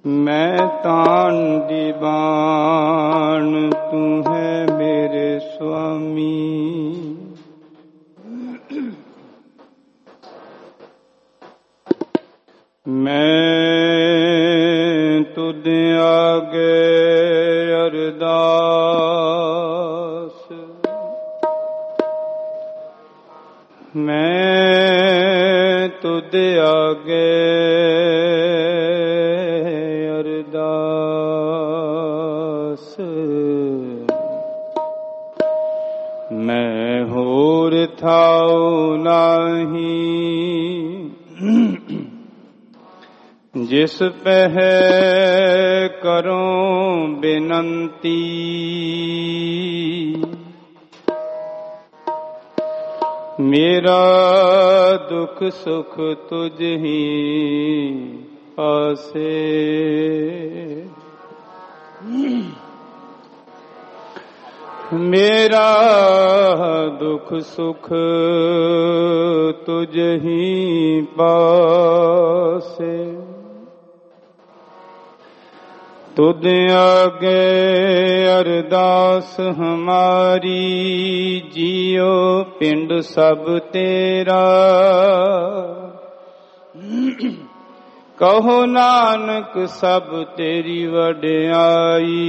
मैं तान दीवान तू है मेरे स्वामी। मैं तुझ आगे अरदास, मैं तुझ आगे अरदास। मैं होर थाऊ नाही जिस पह करूं बिनंती। मेरा दुख सुख तुझ ही पासे। मेरा दुख सुख तुझ ही पासे। तुझ आगे अरदास हमारी, जियो पिंड सब तेरा। कहो नानक सब तेरी वड्याई।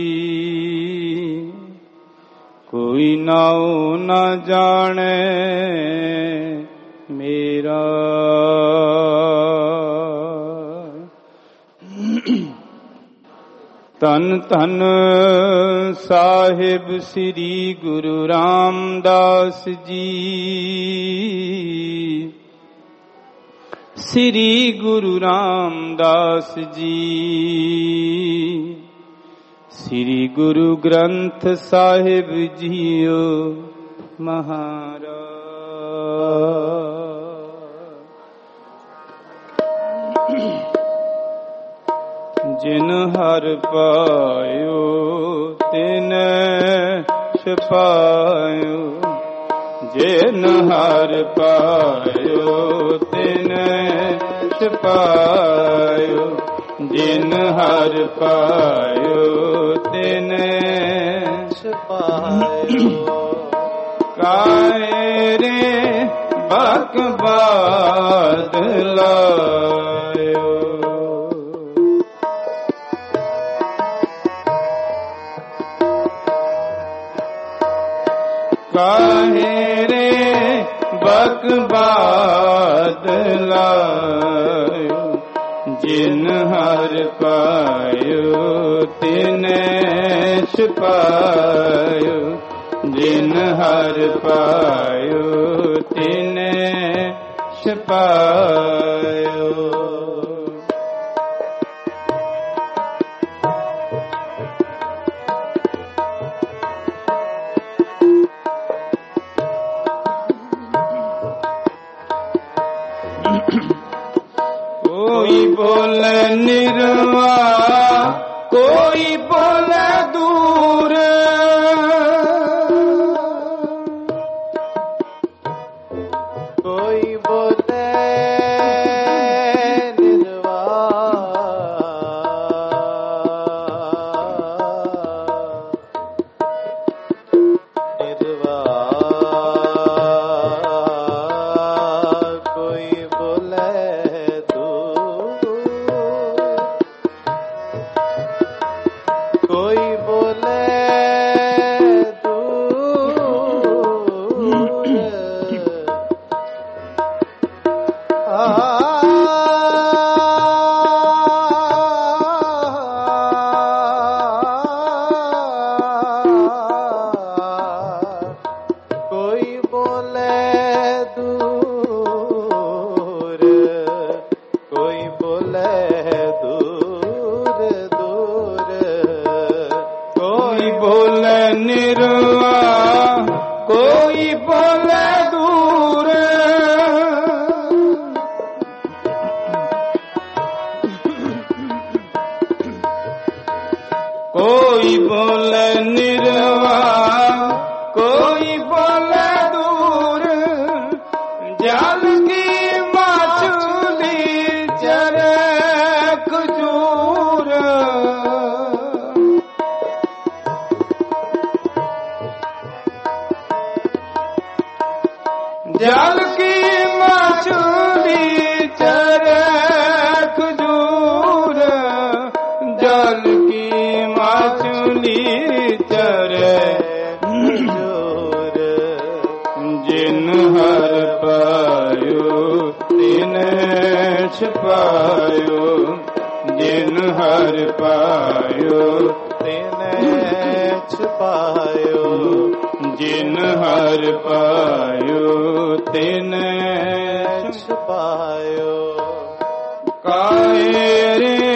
कोई नाऊ न जाने मेरा। धन धन साहिब श्री गुरु रामदास जी। श्री गुरु रामदास जी। श्री गुरु ग्रंथ साहिब जीओ महाराज। जिन हर पायो तिन छपायो। जिन हर पायो तिन छपायो। जिन हर पायो तिन छपायो। काहे रे बकवाद लायो। काहे रे बकवाद लायो। जिन हर पायो तिन छपायो। जिन हर पायो तिन छपायो। कोई बोले निर्वाह, कोई बोले दूर। कोई बोले कोई बोले निर्वाह, कोई बोले दूर। जल की मछली चरे खजूर। जल की मछली चरे खजूर, जल की मछली चरे खजूर। जिन हर पायो तिन छुपायो, जिन हर पायो तिन छुपायो, जिन हर पायो तिन छुपायो। काहे रे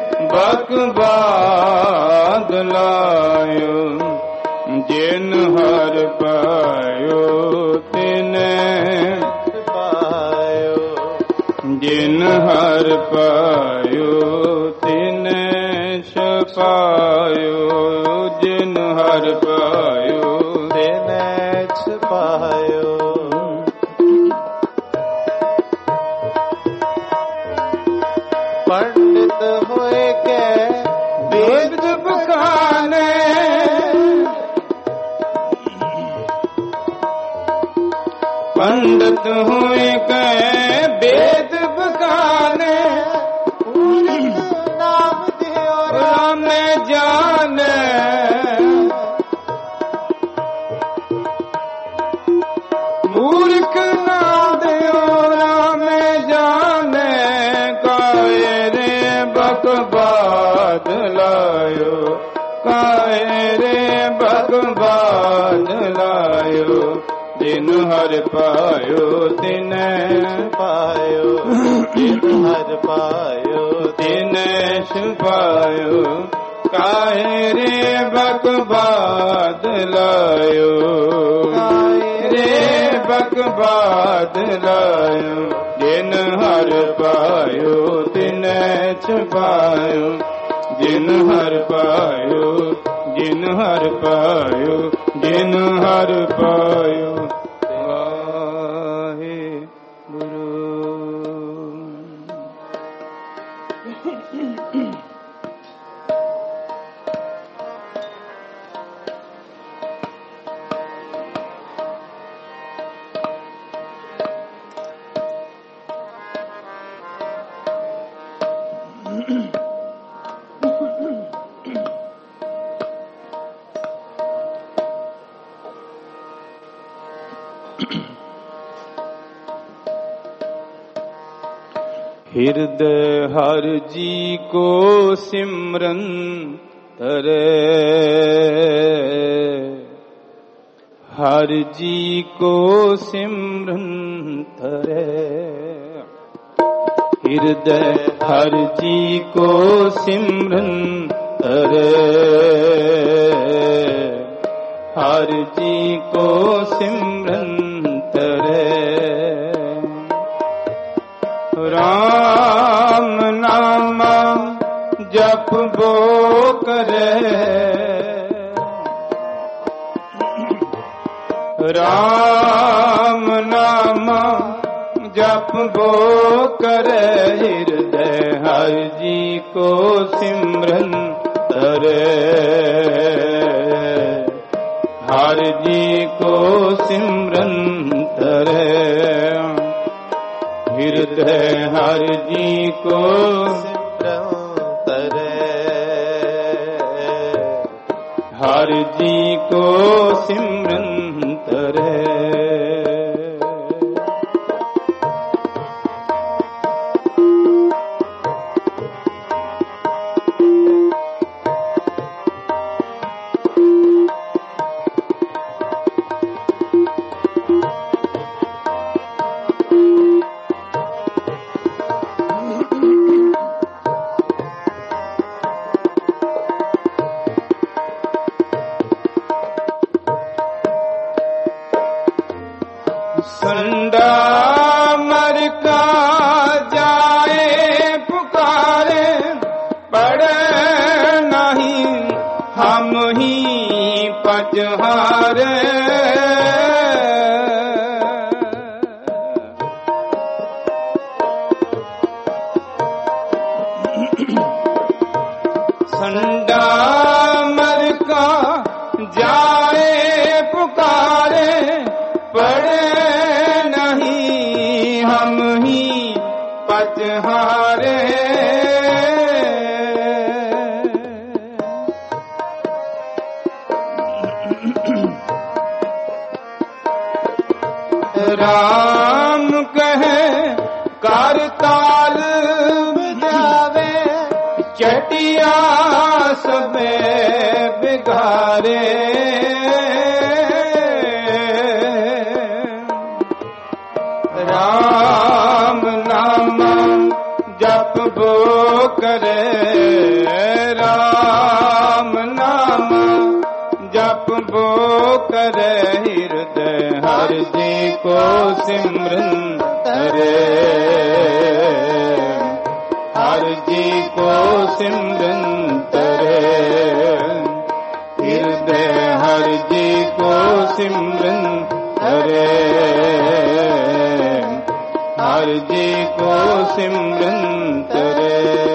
बकबाद लायो, जिन हर पायो तिन छुपायो, जिन हर पायो तिन छुपायो, जिन हर पायो तिन छुपायो। पंडित होए के वेद बखाने, पंडित हुए गए वेद बखाने, नाम दियो राम जाने, मूर्ख नाम दियो राम जाने। काहे रे बकबाद लायो, काहे रे बकबाद लायो, जिन हर पायो तिन पायो, जिन हर पायो तिन छुपायो। काहे रे बकबाद लायो, काहे रे बकबाद लायो, जिन हर पायो तिन छुपायो, जिन हर पायो, जिन हर पायो, जिन हर पायो। वाहे गुरु। हृदय हर जी को सिमरन करे, हर जी को सिमरन करे। हृदय हर जी को सिमरन करे, हर जी को सिमरन करे। राम नाम जप बो करे, राम नाम जप बो करे। हृदय हर जी को सिमरन करे, हर जी को सिमरन करे। हृदय हर जी को सिमरन करे, हर जी को सिमरन करे। संडा मर का जाए पुकारे, पड़े नहीं हम ही पजहारे। संडा मर का जाए पुकारे, पड़े बिगारे राम कहे करताल बजावे चटिया सबे बिगारे राम नाम जप वो करे राम नाम जप वो करे हृदय हर जी को सिमरन करे हर जी को सिमरन करे हृदय हर जी को सिमरन करे हर जी को सिमरन करे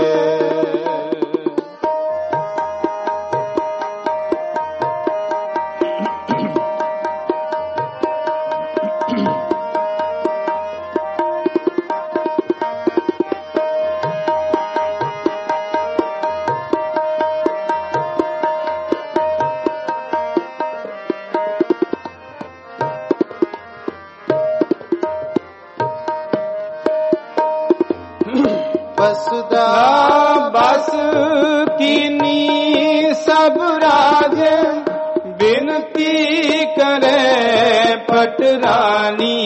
वसुधा बस कीनी सब राज बिनती करे पटरानी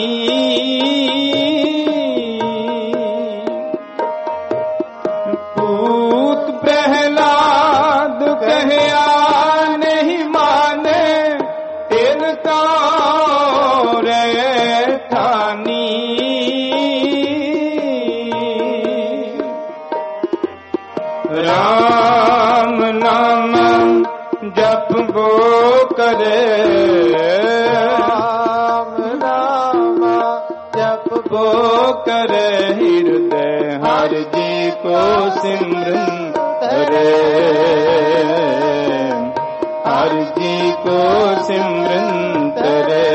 पूत प्रहलाद कहया नहीं माने तिनका रे ठानी राम नाम जप वो करे राम नाम जप वो करे हृदय हर जी को सिमरन करे हर जी को सिमरन करे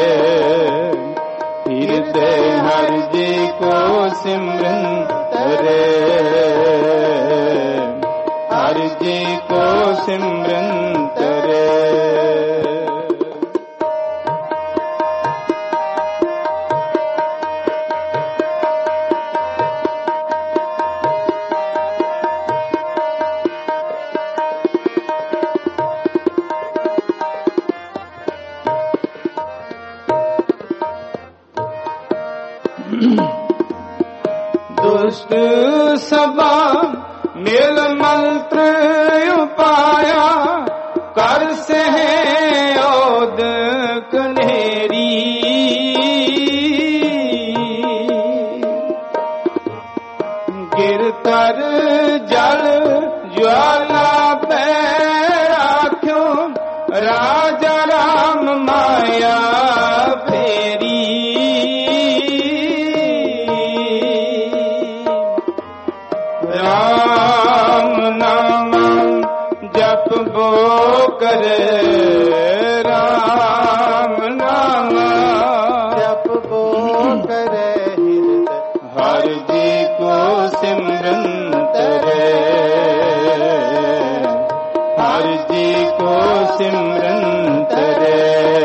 हृदय हर जी को सिमरन करे हर जी को सिमरन करे दुष्ट सभा मेल मंत्र उपाया कर से ओद कनेरी गिर कर जल ज्वाला पे राख्यो राजा राम माया फेरी राम नाम जप वो करे राम नाम जप वो करे हर जी को सिमरन करे हर जी को सिमरन करे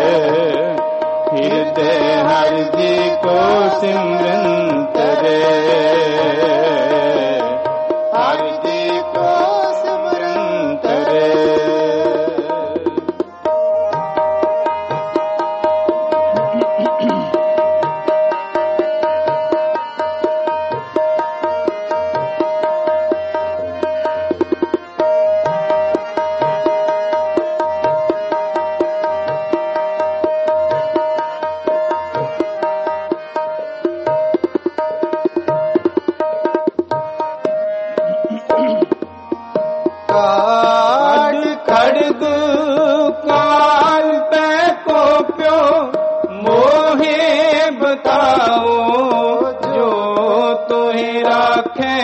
हृदय हर जी को सिमरन करे हर जी को सिमरन करे खड़ग काल पे कोप्यो मोहे बताओ जो तुहे राखे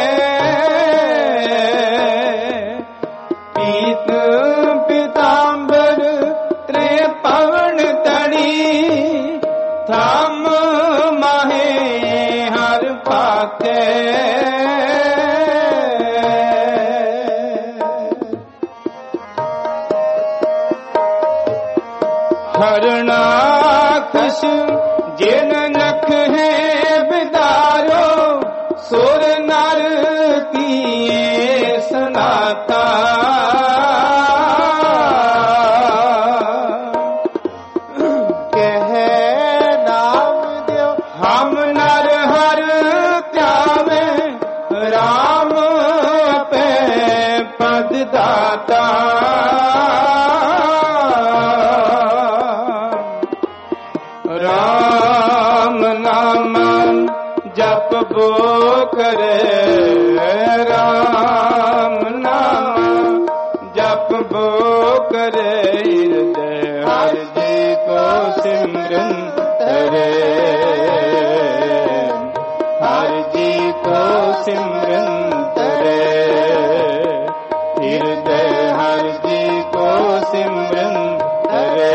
पीत पीतांबर त्रे पवन तड़ी थाम माहे हर पाके किए सनाता कह नाम दियो हम नर हर त्यावे राम पे पद दाता राम नाम जप बो करे राम नाम जप बो करे हृदय हर जी को सिमरन करे हर जी को सिमरन करे हृदय हर जी को सिमरन करे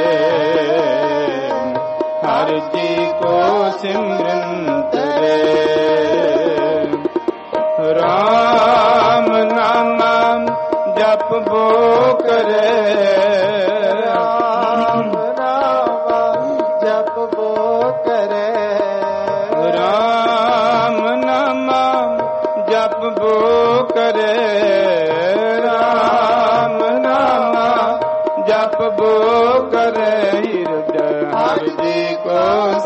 हर जी को सिमरन करे राम नाम जप बो करे राम नाम जप बो करे राम नाम जप बो करे राम नाम जप बो करे हृदय हर जी को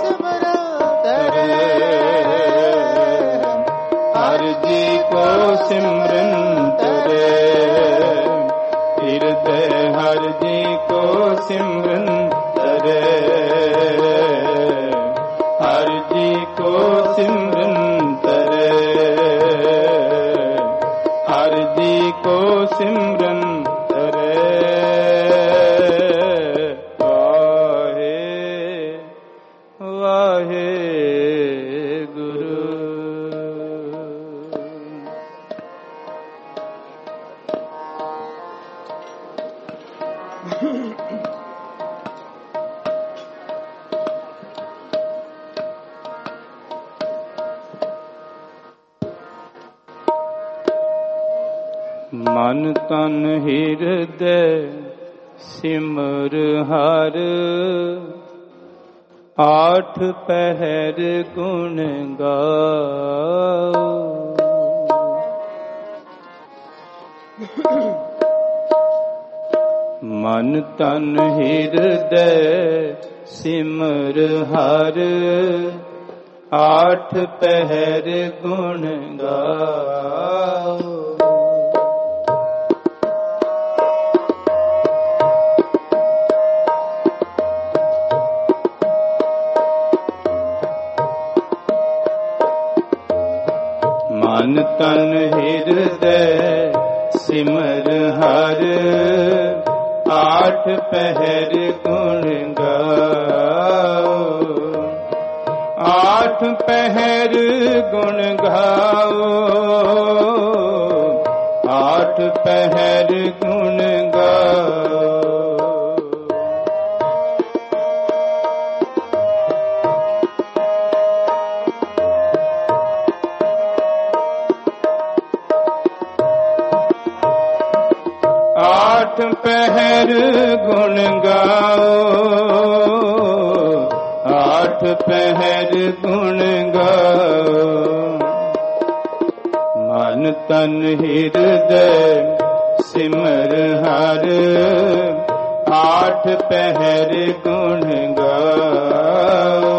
हर जी को सिमरन करे हृदय हर जी को सिमरन करे हर जी को सिमरन करे हर जी को सिमरन करे वाहे वाहे गुरु मन तन ਹਿਰਦੈ ਸਿਮਰ ਹਰ ਆਠ ਪਹਿਰ ਗੁਣ ਗਾਓ ਮਨ ਤਨ ਹਿਰਦੈ ਸਿਮਰ ਹਰ ਆਠ ਪਹਿਰ ਗੁਣ ਗਾਓ ਮਨ ਤਨ ਹਿਰਦੈ ਸਿਮਰ ਹਰ ਆਠ ਪਹਿਰ ਗੁਣ ਗਾਓ ਆਠ ਪਹਿਰ ਗੁਣ ਗਾਓ ਆਠ ਪਹਿਰ ਗੁਣ ਗਾਓ आठ पहर गुण गाओ आठ पहर गुण गाओ मन तन ਹਿਰਦੈ सिमर हर आठ पहर गुण गाओ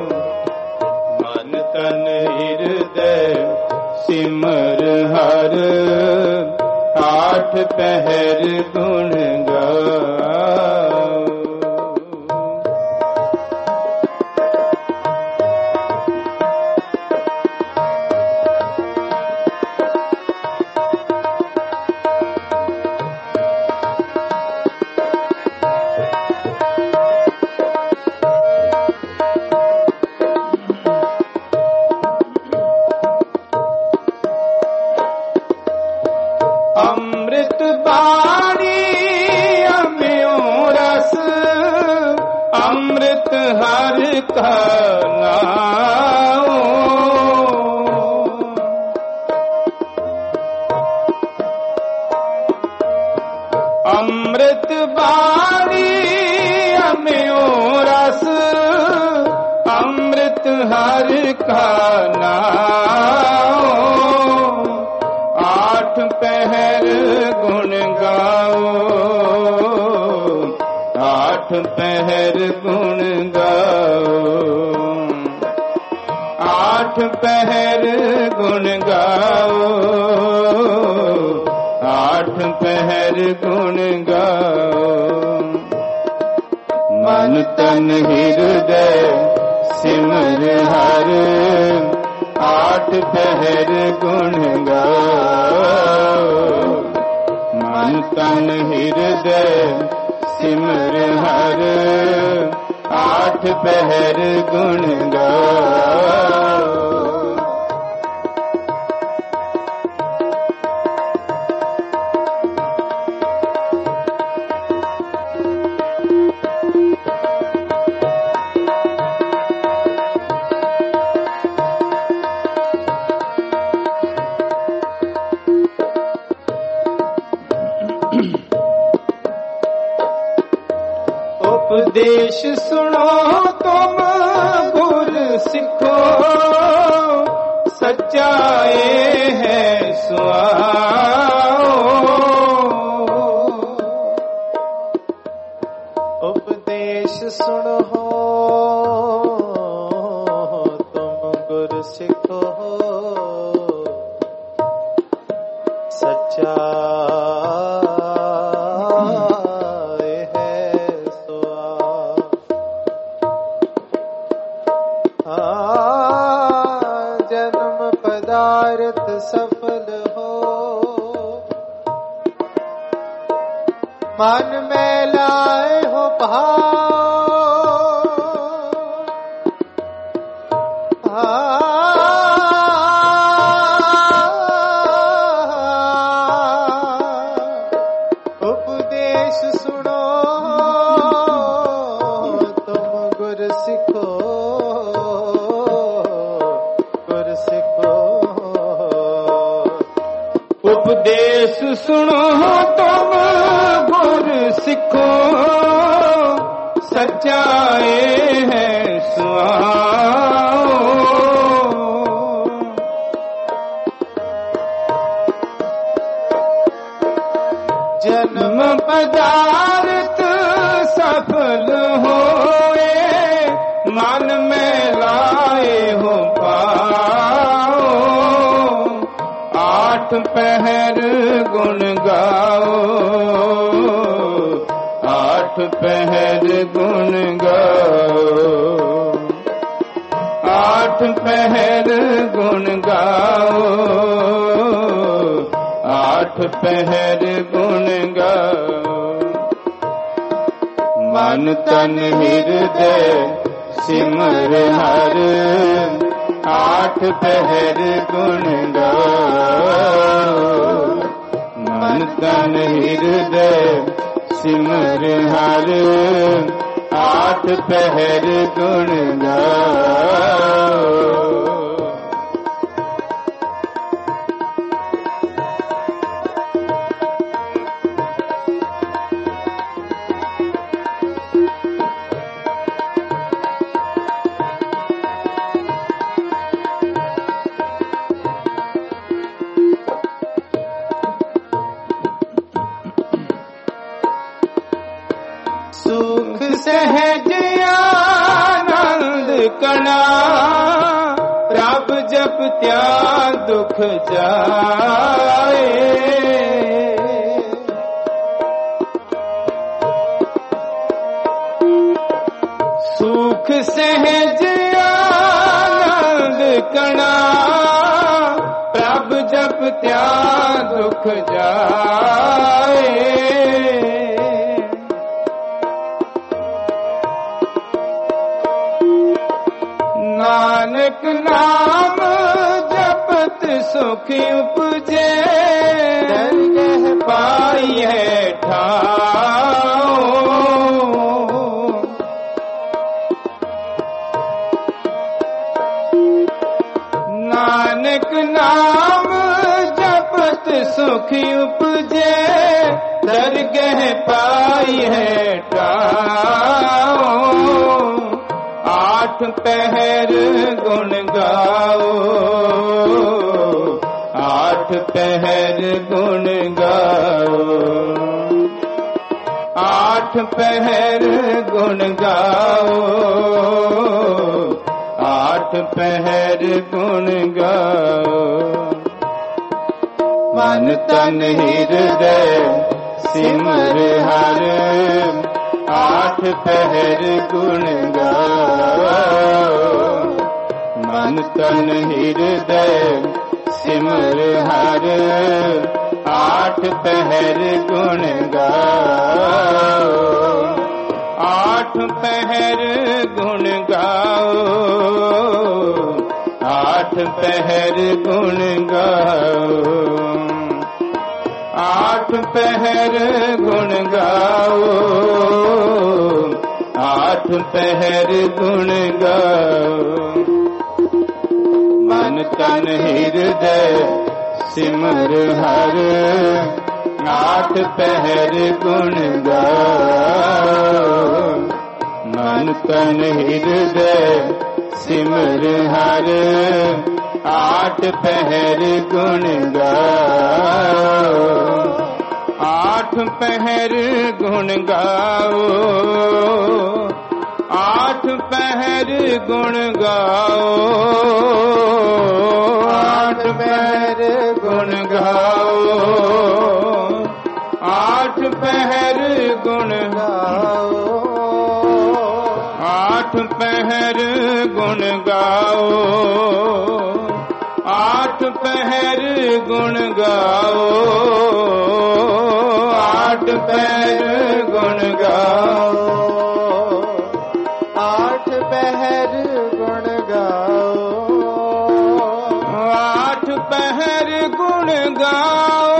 मन तन ਹਿਰਦੈ सिमर हर आठ पहर गुण गाओ अमृत बाणी अम्यो रस अमृत हर का नाम अमृत बाणी अम्यो रस अमृत हर का नाम पहर गुण गाओ, 8 पहर गुण गाओ, 8 पहर गुण गाओ। मन तन हृदय सिमर हर, 8 पहर गुण गाओ। मन तन हृदय सिमर हर, 8 पहर गुण गाओ। उपदेश सुनो तुम गुर सिखो, सच्चाई है सुआओ। उपदेश सुनो तुम गुर सिखो, सच्चाई जन्म पदार्थ सफल हो, मन में लाए हो भाव। उपदेश सुनो तुम गुर सिखो, उपदेश सुनो तुम गुर सिखो, सच्चाई है सुआओ। जन्म पदार्थ सफल होए, मन में लाए हो पाओ। 8 पहर गुण गाओ, 8 पहर गुण गाओ। 8 पहर गुण गाओ, 8 पहर गुण गाओ। मन तन हृदय सिमर हर, 8 पहर गुण गाओ। मन तन हृदय सिमर हर, 8 पहर गुण गाओ। सुख सहज आनंद कणा, प्रभ जप त्याग दुख जाए। सुख सहज आनंद कणा, प्रभ जप त्याग दुख जाए। नानक नाम जपत सुख उपजे, दरगह पाई है ठाओ। नानक नाम जपत सुख उपजे, दरगह पाई है ठाओ। 8 पहर गुण गाओ, 8 पहर गुण गाओ। आठ पहर गुण गाओ, आठ पहर गुण गाओ। मन तन हृदय सिमर हर, आठ पहर गुण गाओ। मन तन हृदय सिमर हर, आठ पहर गुण गाओ। आठ पहर गुण गाओ, आठ पहर गुण गाओ। आठ पहर गुण गाओ, आठ पहर गुण गाओ। मन तन हृदय सिमर हर, आठ पहर गुण गाओ। मन तन हृदय सिमर हर, आठ पहर गुण गाओ। आठ पहर गुण गाओ, आठ पहर गुण गाओ। आठ पहर गुण गाओ, आठ पहर गुण गाओ। आठ पहर गुण गाओ, आठ पहर गुण गाओ। आठ पहर गुण गाओ, आठ पहर गुण गाओ। आठ पहर गुण गाओ,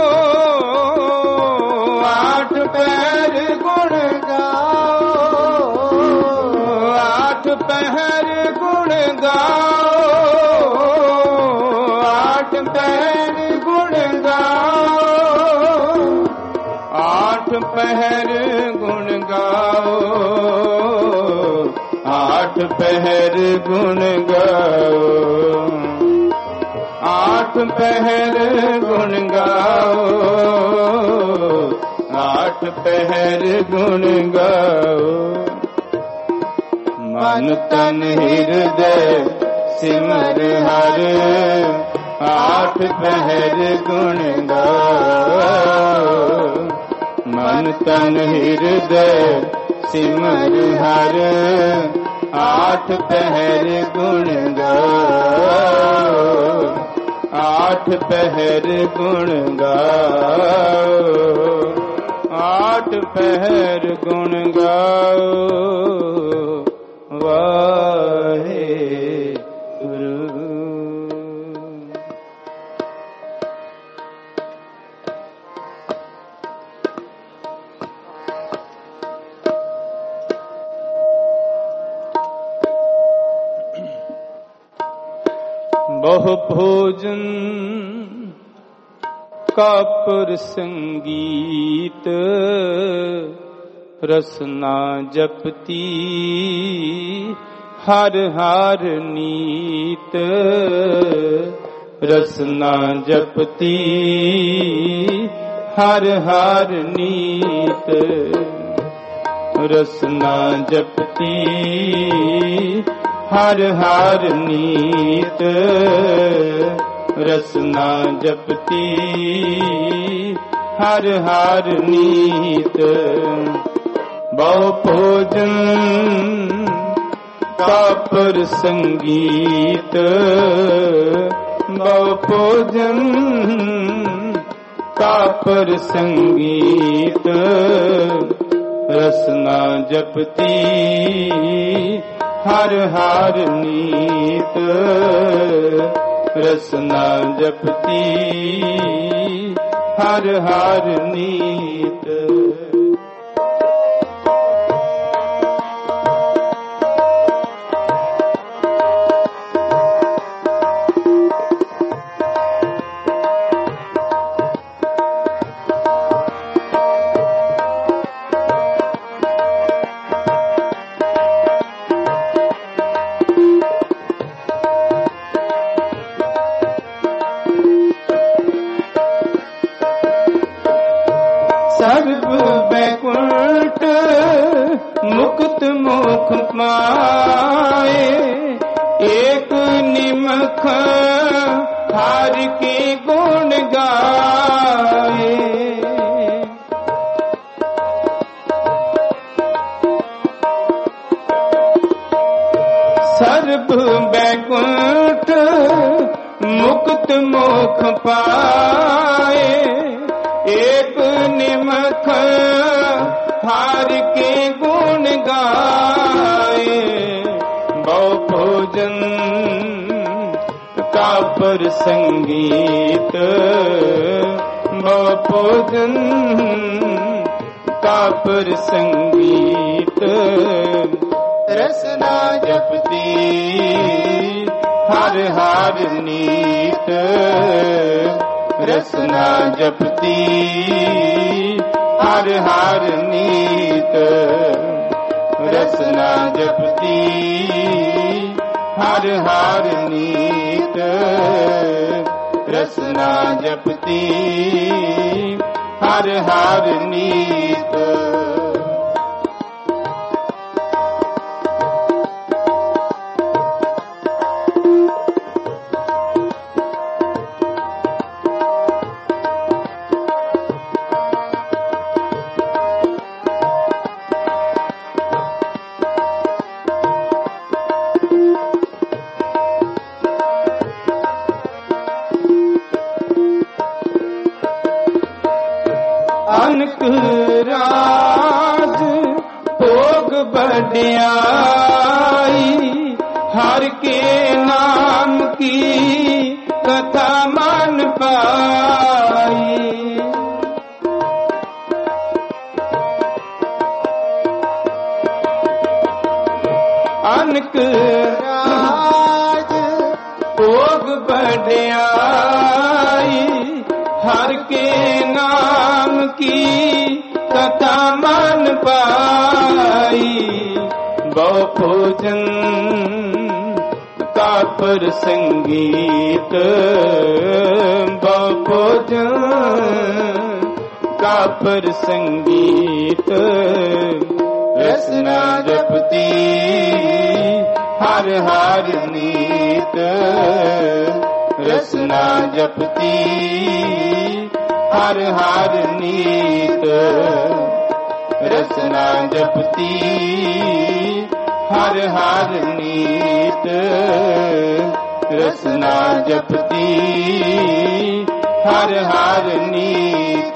आठ पहर गुण गाओ। आठ पहर गुण गाओ, आठ पहर गुण गाओ। आठ पहर गुण गाओ, आठ पहर गुण गाओ। आठ पहर गुण गाओ, आठ पहर गुण गाओ। मन तन हृदय सिमर हर, आठ पहर गुण गाओ। मन तन हृदय सिमर हर, आठ पहर गुण गाओ। आठ पहर गुण गाओ, आठ पहर गुण गाओ। वाहे गुरु। बहु भोजन कापुर संगीत, रसना जपती हर हार नीत। रसना जपती हर हार नीत। रसना जपती हर हार नीत। रसना जपती हर हार नीत। बहु भोजन कापुर संगीत, बहु भोजन कापुर संगीत। रसना जपती हर हार नीत। रसना जपती हर हार नीत। सर्व बैकुंठ मुक्त मुख पाए एक निमख हार के गुण गाए। सर्ब बैकुंठ मुक्त मुख पाए एक निमख हार के गुण गाए। बहु भोजन का पर संगीत बहु भोजन का पर संगीत रसना जपती हर हर नीत रसना जपती हर हर नीत रसना जपती हर हर नीत रसना जपती हर हर नीत। अनक राज भोग बढ़ियाई हर के नाम की कथा मान पाई। अनक राज भोग बढ़ियाई हर के नाम की कथा मान पाई। बहु भोजन का पर संगीत बहु भोजन का पर संगीत रसना जपती हर हर नीत रसना जपती हर हर नीत रसना जपती हर हर नीत रसना जपती हर हर नीत।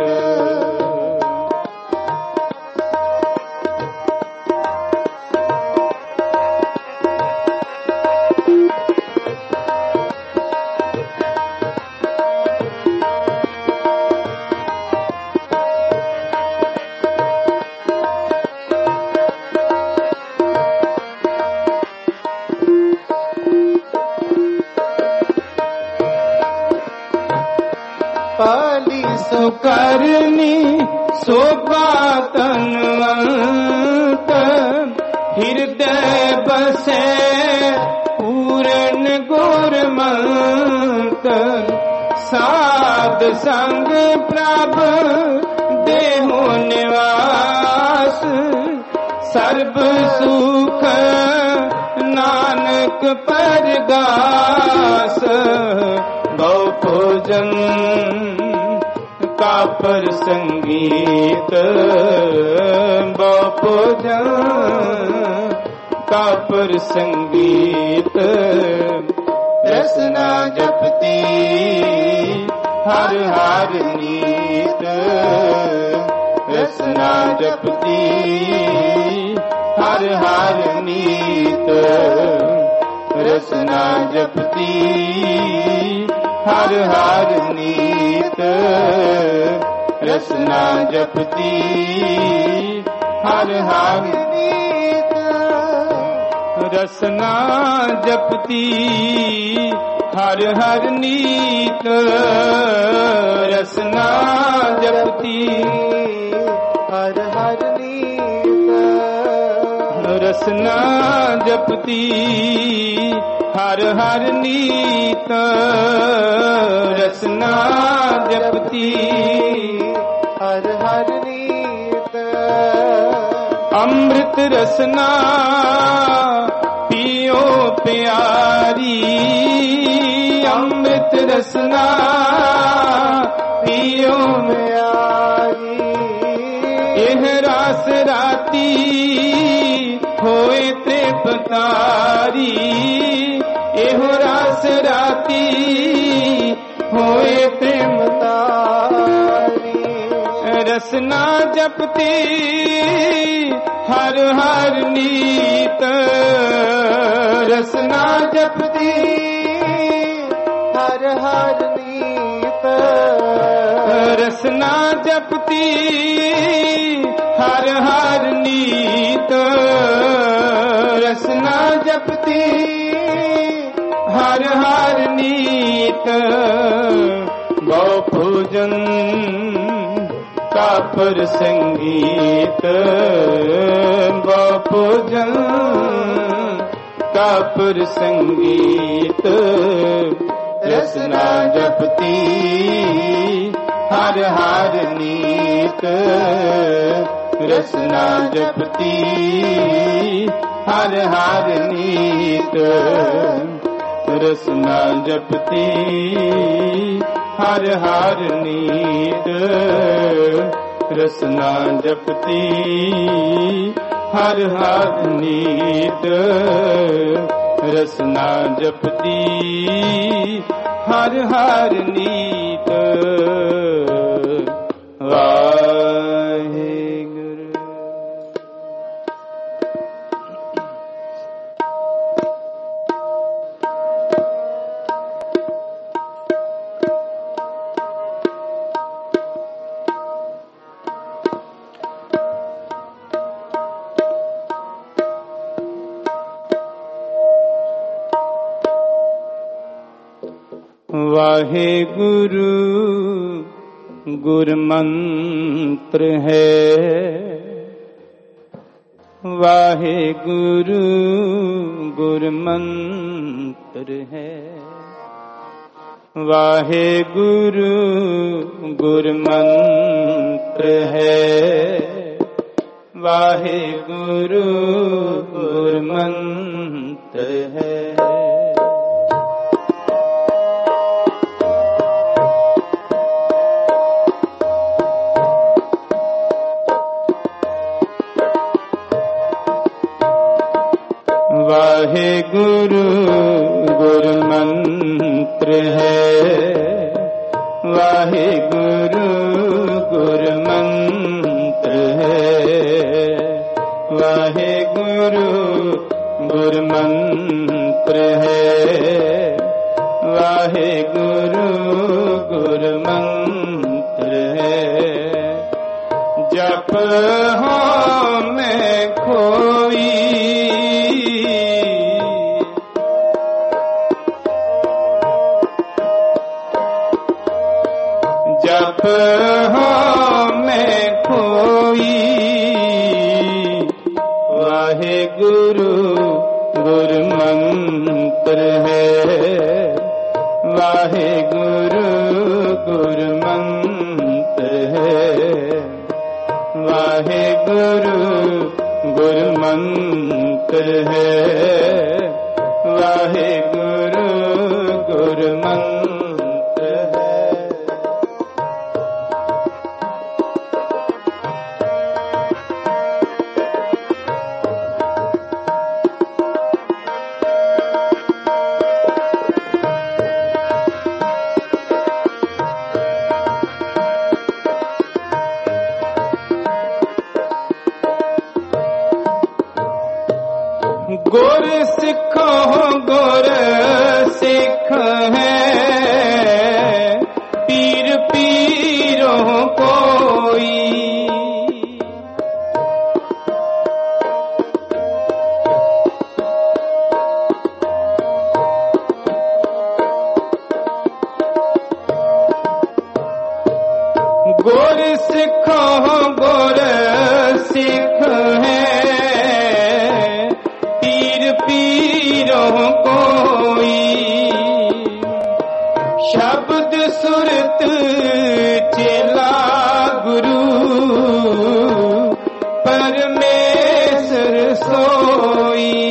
पाली सो करनी शोभा तनवंत हृदय बसे पूर्ण गुरमंत साध संग प्रभ देहो निवास सर्व सुख नानक परगास। बहु भोजन का पर संगीत बहु भोजन का पर संगीत रसना जपती हर हर नीत रसना जपती हर हर नीत रसना जपती हर हर नीत रसना जपती हर हर नीत रसना जपती हर हर नीत रसना जपती हर हर नीत रसना जपती हर हर नीत रसना जपती हर हर नीत। अम्ब ਅੰਮ੍ਰਿਤ ਰਸਨਾ ਪੀਓ ਪਿਆਰੀ, ਅੰਮ੍ਰਿਤ ਰਸਨਾ ਪੀਓ ਪਿਆਰੀ। ਇਹ ਰਸ ਰਾਤੀ ਹੋਏ ਤ੍ਰਿਪਤਾਰੀ, ਇਹੋ ਰਸ ਰਾਤੀ ਹੋਏ ਤ੍ਰਿਪਤਾਰੀ। ਰਸਨਾ ਜਪਤੀ ਹਰ ਹਰ ਨੀਤ, ਰਸਨਾ ਜਪਤੀ ਹਰ ਹਰ ਨੀਤ। ਰਸਨਾ ਜਪਤੀ ਹਰ ਹਰ ਨੀਤ, ਰਸਨਾ ਜਪਤੀ ਹਰ ਹਰ ਨੀਤ। ਬਹੁ ਭੋਜਨ ਕਾਪਰ ਸੰਗੀਤ, ਬਹੁ ਭੋਜਨ ਕਾਪਰ ਸੰਗੀਤ। ਰਸਨਾ ਜਪਤੀ ਹਰ ਹਰ ਨੀਤ, ਰਸਨਾ ਜਪਤੀ ਹਰ ਹਰ ਨੀਤ, ਰਸਨਾ ਜਪਤੀ ਹਰ ਹਰ ਨੀਤ, ਰਸਨਾ ਜਪਤੀ ਹਰ ਹਰ ਨੀਤ, ਰਸਨਾ ਜਪਤੀ ਹਰ ਹਰ ਨੀਤ। ਵਾਹਿਗੁਰੂ। ਵਾਹਿਗੁਰੂ ਗੁਰਮੰਤਰ ਹੈ, ਵਾਹਿਗੁਰੂ ਗੁਰਮੰਤਰ ਹੈ, ਵਾਹਿਗੁਰੂ ਗੁਰਮੰਤਰ ਹੈ, ਵਾਹਿਗੁਰੂ ਗੁਰਮੰਤਰ ਹੈ। ਵਾਹਿਗੁਰੂ ਗੁਰਮੰਤਰ ਹੈ, ਵਾਹਿਗੁਰੂ ਗੁਰਮੰਤਰ ਹੈ, ਵਾਹਿਗੁਰੂ ਗੁਰਮੰਤਰ ਹੈ, ਵਾਹਿਗੁਰੂ ਗੁਰਮੰਤਰ ਹੈ। ਜਪ ਹੋ ਮੈਂ ਖੋਈ, ਜਪ ਹੋ ਮੈਂ ਖੋਈ, ਵਾਹਿਗੁਰੂ ਗੁਰਮੰਤਰ ਹੈ, ਵਾਹਿਗੁਰੂ ਗੁਰਮੰਤਰ ਹੈ, ਵਾਹਿਗੁਰੂ ਗੁਰਮੰਤਰ ਹੈ, ਵਾਹਿਗੁਰੂ ਗੁਰਮੰਤਰ ਹੈ। ਗੁਰ ਸਿੱਖੋ ਗੁਰ ਸਿੱਖ ਹੈ, ਪੀਰ ਪੀਰੋ ਕੋਈ। ਗੁਰ ਸਿੱਖੋ ਗੁਰ ਸਿੱਖ ਹੈ, ਪੀਰੋ ਕੋਈ। ਸ਼ਬਦ ਸੁਰਤ ਚੇਲਾ ਗੁਰੂ ਪਰਮੇਸ਼ਰ सोई।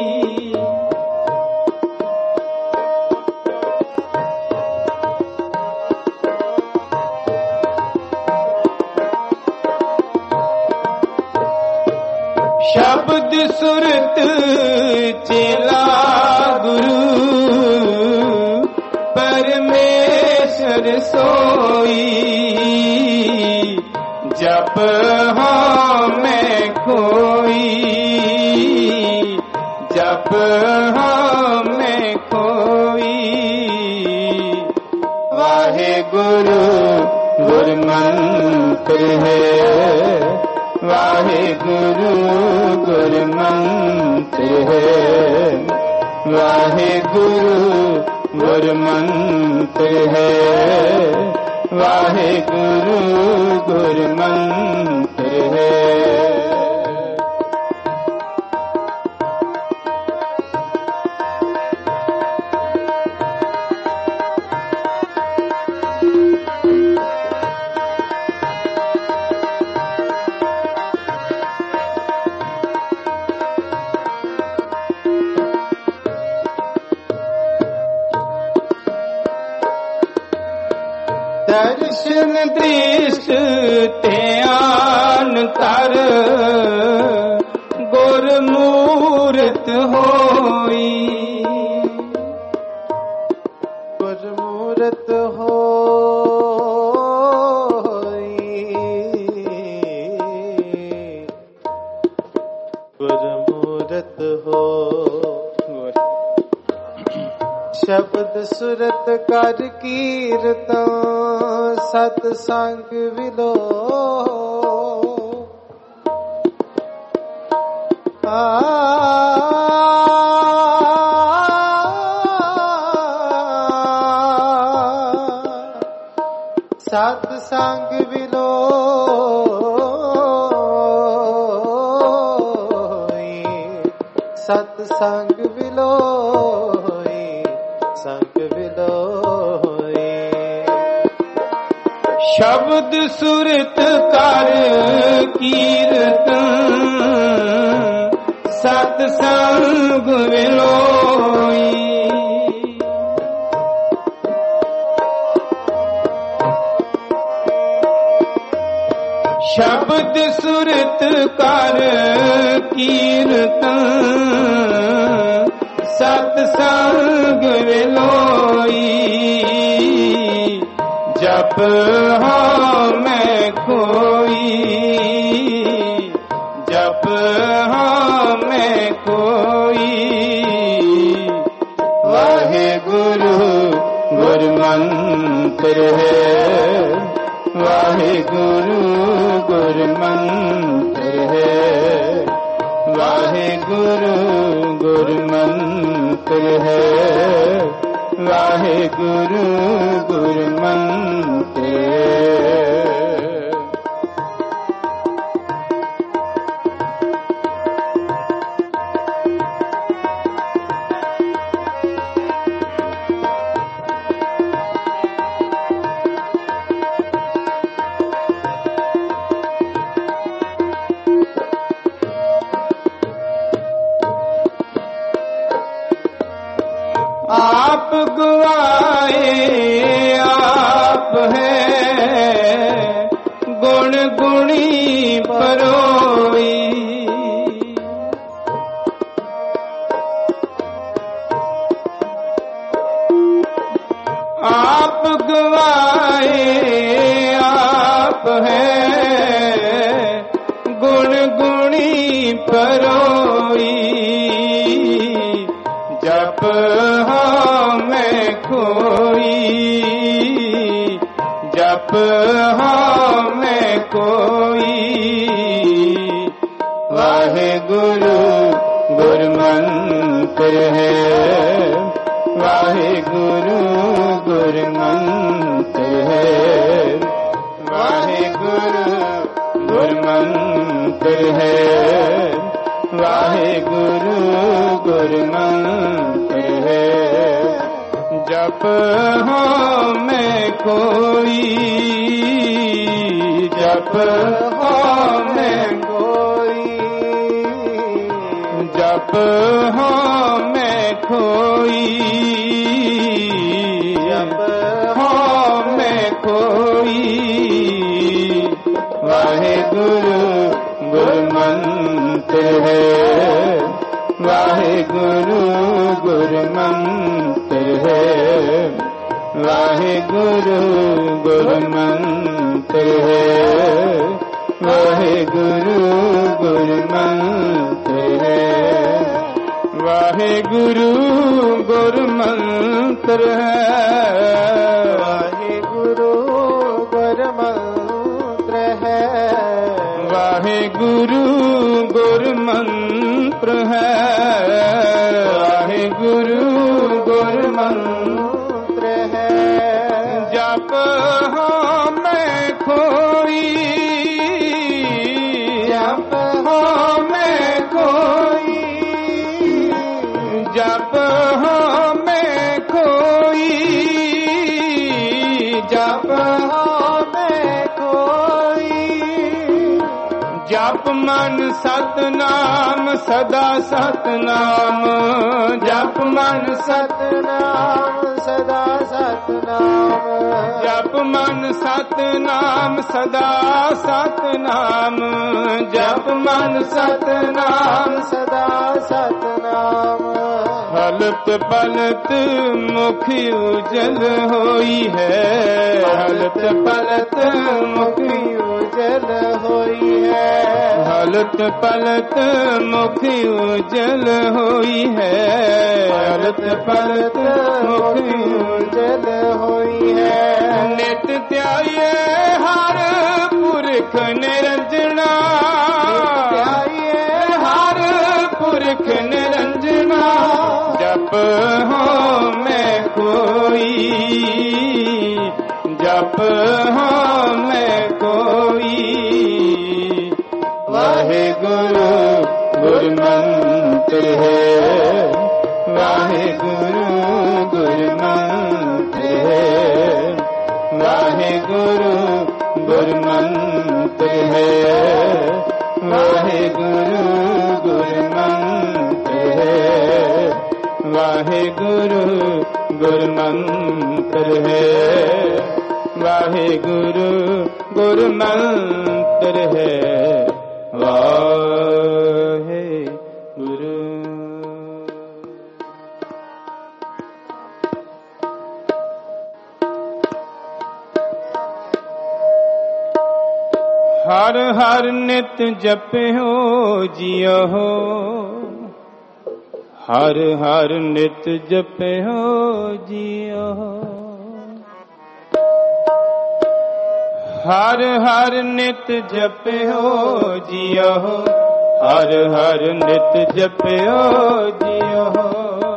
शब्द सुरत चेला गुरु परमेश्वर सोई। जप हाँ मैं कोई, जप हाँ मैं कोई। वाहे गुरु गुरमंत्र है, वाहे गुरु गुरमंत्र है, वाहे गुरु गुरमंत्र है, वाहे गुरु गुरमंत्र है। दर्शन दृष्ट ध्यान कर गुरमूर्त होई। गुरमूर्त होई, गुरमूर्त हो। शब्द सुरत कर कीर्तन सत संग विलो। सत संग विलो सत संग विलो संग विलोए। शब्द सुरत कर कीर्तन सत संग विलोई। शब्द सुरत कर कीर्तन सत संग विलोई। जप हाँ मैं कोई, जप हाँ मैं कोई। वाहे गुरु गुरमंत्र है, वाहे गुरु गुरमंत्र है, वाहे गुरु गुरमंत्र है, वाहे गुरु गुरमंत्र है। आप गवाए आप है गुण गुणी परोई। आप गवाए आप है गुण गुणी परोई। जप हाँ मैं कोई, जप हाँ मैं कोई। वाहे गुरु गुरमंत्र है, वाहे गुरु गुरमंत्र है, वाहे गुरु गुरमंत्र है, वाहे गुरु गुरमंत्र है। जप हाँ मैं कोई, जप हाँ मैं कोई। हो मैं खोई, जप हो मैं खोई, वाहेगुरु गुरमंत्र है, वाहेगुरु गुरमंत्र है, वाहेगुरु गुरमंत्र है, वाहेगुरु गुरमंत्र है, वाहेगुरु गुरमंत्र है, वाहेगुरु गुरमंत्र है, वाहेगुरु गुरमंत्र है, वाहेगुरु गुरमंत्र है। जप हो मैं खोई, जप हो मैं खोई, जप हो मैं खोई, जप हो मैं खोई, जप मन सतनाम सदा सतनाम, जप मन सतनाम सदा सतनाम, जप मन सतनाम सदा सतनाम, जप मन सतनाम सदा सतनाम। हलत पलत मुख उजल होई है, हलत पलत मुख उजल होई है, हलत पलत मुख उजल होई है, हलत पलत मुख उजल होई है। नित ध्याये हर पुरख निरंजना, ध्याये हर पुरख निरंजना, जप हो मैं कोई, जप हो मैं कोई, वाहेगुरु गुरमंत्र है, वाहेगुरु गुरमंत्र है, वाहेगुरु गुरमंत्र है, वाहेगुरु गुरमंत्र है, वाहेगुरु गुरमंत्र है, वाहेगुरु गुरमंत्र है, वाहे गुरु। हर हर नित जपियो जियो हो, हर हर नित जपियो जियो हो, हर हर नित जपियो जियो हो, हर हर नित जपियो जियो हो,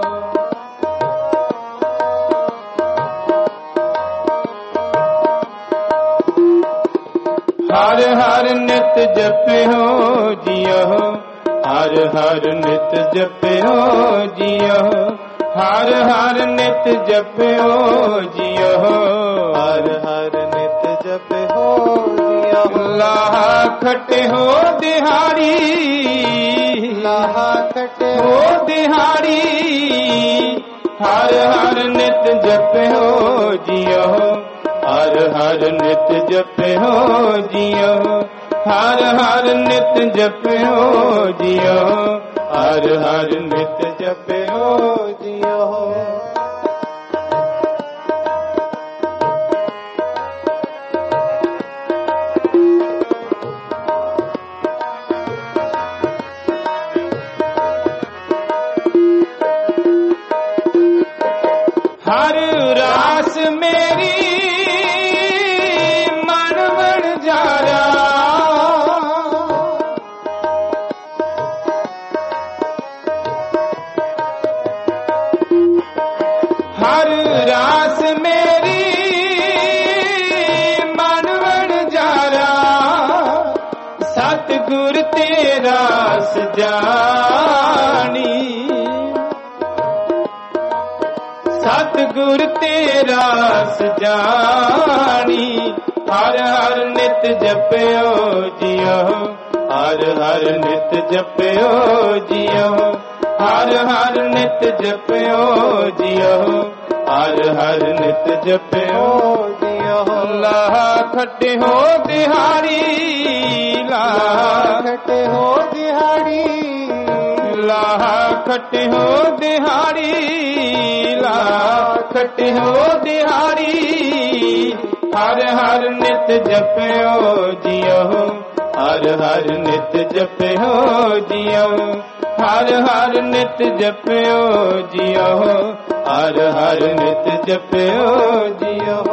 हर हर नित जपियो जियो हो, हर हर नित जपियो जियो हो, हर हर नित जपियो जियो हो, हर हर नित जपियो जियो हो। लाहा खटे हो दिहाड़ी, लाहा खटे हो दिहाड़ी, हर हर नित जपियो जियो हो, हर हर नित जपियो जियो, हर हर नित जपियो जियो, हर हर नित जपियो जियो। हर रास मेरी हर रास मेरी मन बन जारा, सतगुर तेरा सजानी, सतगुर तेरा सजानी, हर हर नित जपियो जियो, हर हर नित जपियो जियो, ਹਰ ਹਰ ਨਿਤ ਜਪਿਓ ਜਿਉ ਹਰ ਹਰ ਨਿਤ ਜਪਿਓ ਜਿਉ ਲਾਹਾ ਖਟਿਓ ਦਿਹਾੜੀ ਲਾਹਾ ਖਟਿਓ ਦਿਹਾੜੀ ਲਾਹਾ ਖਟਿਓ ਦਿਹਾੜੀ ਲਾਹਾ ਖਟਿਓ ਦਿਹਾੜੀ ਹਰ ਹਰ ਨਿਤ ਜਪਿਓ ਜਿਉ ਹਰ ਹਰ ਨਿਤ ਜਪਿਓ ਜਿਉ ਹਰ ਹਰ ਨਿਤ ਜਪਿਓ ਜਿਉ ਹਰ ਹਰ ਨਿਤ ਜਪਿਓ ਜਿਉ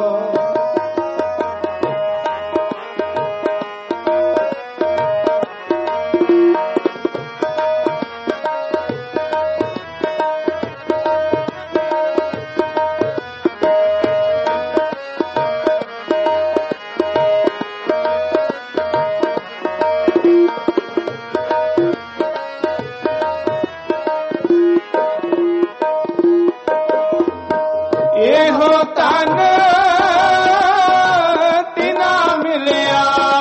ਇਹੋ ਤਨ ਤਿਨਾ ਮਿਲਿਆ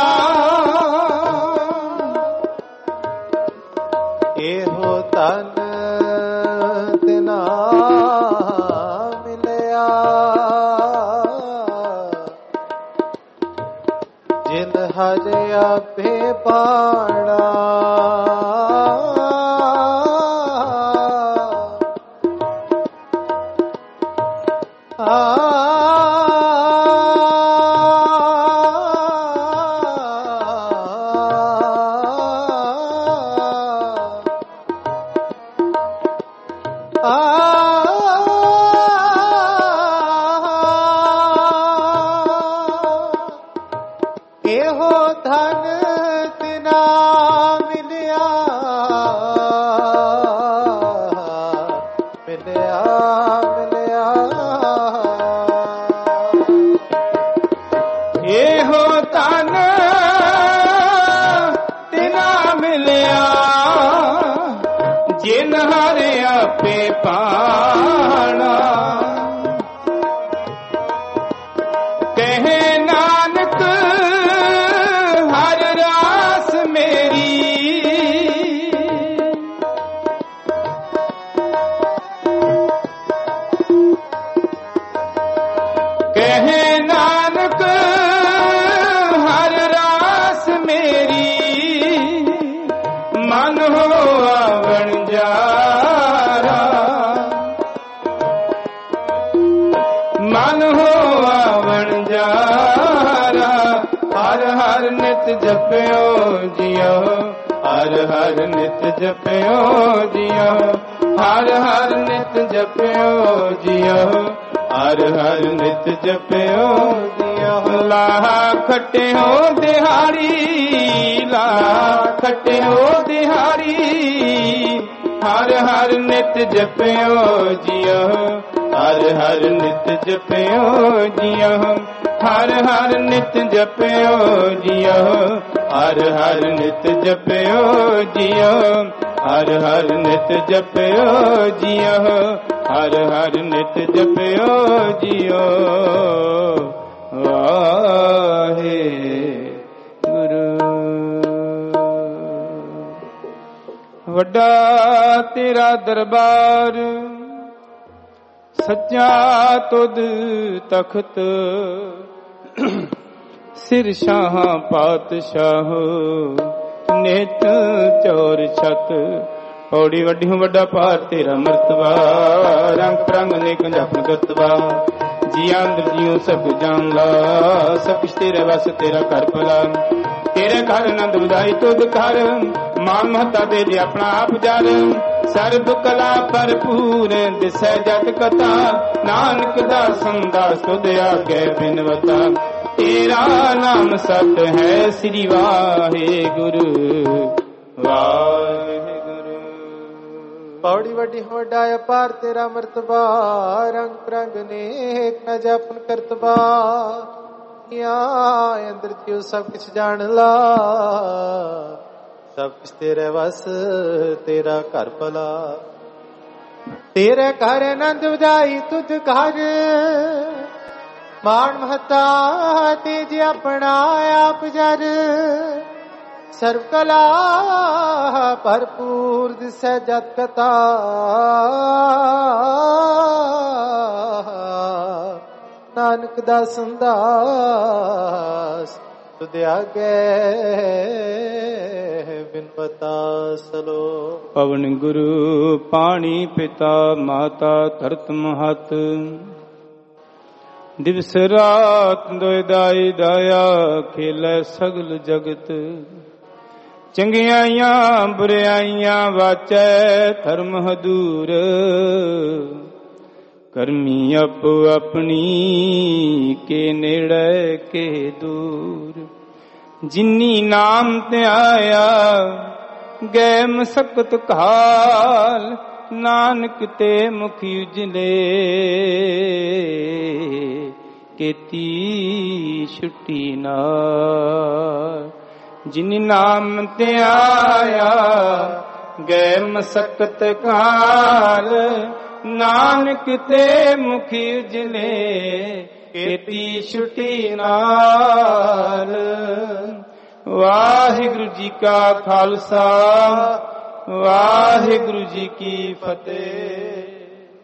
ਇਹੋ ਤਨ ਤਿਨਾ ਮਿਲਿਆ ਜਿਨ ਹਰ ਆਪੇ ਪਾਣਾ ਇਹੋ ਧਨ ਤਿਨਾ ਮਿਲਿਆ ਮਿਲਿਆ ਮਿਲਿਆ ਇਹੋ ਤਨ ਤਿਨਾ ਮਿਲਿਆ ਜਿਨ ਹਰ ਆਪੇ ਪਾਣਾ ਕਹੇ ਨਾਨਕ ਹਰ ਰਾਸ ਮੇਰੀ ਕਹੇ ਨਾਨਕ ਹਰ ਰਾਸ ਮੇਰੀ ਮਨ ਹੋ ਆਵਣ ਜਾਰਾ ਮਨ ਹੋ ਆਵਣ ਜਾਰਾ ਹਰ ਹਰ ਨਿਤ ਜਪਿਓ ਜਿਉ ਹਰ ਹਰ ਨਿਤ ਜਪਿਓ ਜਿਉ ਹਰ ਹਰ ਨਿਤ ਜਪਿਓ ਜਿਉ ਹਰ ਹਰ ਨਿਤ ਜਪਿਓ ਜਿਉ ਲਾਹਾ ਖਟਿਓ ਦਿਹਾੜੀ ਲਾਹਾ ਖਟਿਓ ਦਿਹਾੜੀ ਹਰ ਹਰ ਨਿਤ ਜਪਿਓ ਜਿਉ ਹਰ ਹਰ ਨਿਤ ਜਪਿਓ ਜਿਉ ਹਰ ਹਰ ਨਿਤ ਜਪਿਓ ਜਿਉ ਹਰ ਹਰ ਨਿਤ ਜਪਿਓ ਜਿਉ ਹਰ ਹਰ ਨਿਤ ਜਪਿਓ ਜਿਉ ਹਰ ਹਰ ਨਿਤ ਜਪਿਓ ਜਿਉ ਵਾਹੇ ਗੁਰੂ ਵੱਡਾ ਤੇਰਾ ਦਰਬਾਰ ਸੱਚਾ ਤੁਧ ਤਖਤ ਸਿਰ ਸ਼ਾਹ ਪਾਤਸ਼ਾਹ ਨਿਤ ਚੋਰ ਛਤ ਪੌੜੀ ਵੱਡੀ ਵੱਡਾ ਭਾਰ ਤੇਰਾ ਮਰਤਬਾ ਰੰਗ ਪ੍ਰੰਗ ਨੇ ਕੰਜਪਨ ਕਰਤਬਾ ਜੀਆਂ ਅੰਦਰ ਜੀਉ ਸਭ ਜਾਣਦਾ ਸਭ ਕੁਛ ਤੇਰੇ ਵਸ ਤੇਰਾ ਘਰ ਭਲਾ ਤੇਰੇ ਘਰ ਆਨੰਦ ਵਧਾਈ ਤੁਧ ਘਰ ਮਾਨ ਮਹਤਾ ਦੇ ਜੇ ਆਪਣਾ ਆਪ ਜਰ ਸਰਬ ਕਲਾ ਭਰਪੂਰ ਦਿਸੈ ਜਤ ਕਥਾ ਨਾਨਕ ਦਾਸਨ ਦਾਸ ਤੁਧ ਆਗੇ ਬਿਨਵਤਾ ਤੇਰਾ ਨਾਮ ਸਤ ਹੈ ਸ੍ਰੀ ਵਾਹਿਗੁਰੂ ਵਾਹਿਗੁਰੂ ਪੌੜੀ ਵੱਡੀ ਵੱਡਾ ਅਪਾਰ ਤੇਰਾ ਮਰਤਬਾ ਰੰਗ ਪ੍ਰੰਗ ਨੇਕ ਨ ਜਪਨ ਕਰਤਬਾ ਯਾ ਅੰਦਰ ਜਿਉ ਸਭ ਕੁਛ ਜਾਣ ਲਾ ਸਭ ਕੁਛ ਤੇਰੇ ਵਸ ਤੇਰਾ ਘਰ ਭਲਾ ਤੇਰੇ ਘਰ ਆਨੰਦ ਵਧਾਈ ਤੁਧ ਘਰ ਮਾਣ ਮਹਤਾ ਤੇਜ ਆਪਣਾ ਆਪ ਜਰ ਸਰਬ ਕਲਾ ਭਰਪੂਰ ਦਿਸੈ ਜਤ ਕਥਾ ਨਾਨਕ ਦਾ ਸੰਦਾਸ ਤੁਧ ਆਗੇ ਬਿਨ ਪਤਾ ਸਲੋ। ਪਵਨ ਗੁਰੂ ਪਾਣੀ ਪਿਤਾ ਮਾਤਾ ਧਰਤ ਮਹਤ ਦਿਵਸ ਰਾਤ ਦੋਇ ਦਾਈ ਦਾਇਆ ਖੇਲੇ ਸਗਲ ਜਗਤ ਚੰਗਿਆਈਆਂ ਬੁਰਿਆਈਆਂ ਵਾਚੈ ਧਰਮ ਹਦੂਰ ਕਰਮੀ ਆਪੋ ਆਪਣੀ ਕੇ ਨੇੜੇ ਕੇ ਦੂਰ ਜਿਨੀ ਨਾਮ ਧਿਆਇਆ ਗਏ ਮਸਕਤ ਕਾਲ ਨਾਨਕ ਤੇ ਮੁਖ ਉਜਲੇ ਕੀਤੀ ਛੁੱਟੀ ਨਾਲ ਜਿਨੀ ਨਾਮ ਧਿਆਇਆ ਗਏ ਮਸਕਤ ਕਾਲ ਨਾਨਕ ਤੇ ਮੁਖ ਉਜਲੇ ਕੀਤੀ ਛੁੱਟੀ ਨਾਲ। ਵਾਹਿਗੁਰੂ ਜੀ ਕਾ ਖਾਲਸਾ ਵਾਹਿਗੁਰੂ ਜੀ ਕੀ ਫਤਿਹ।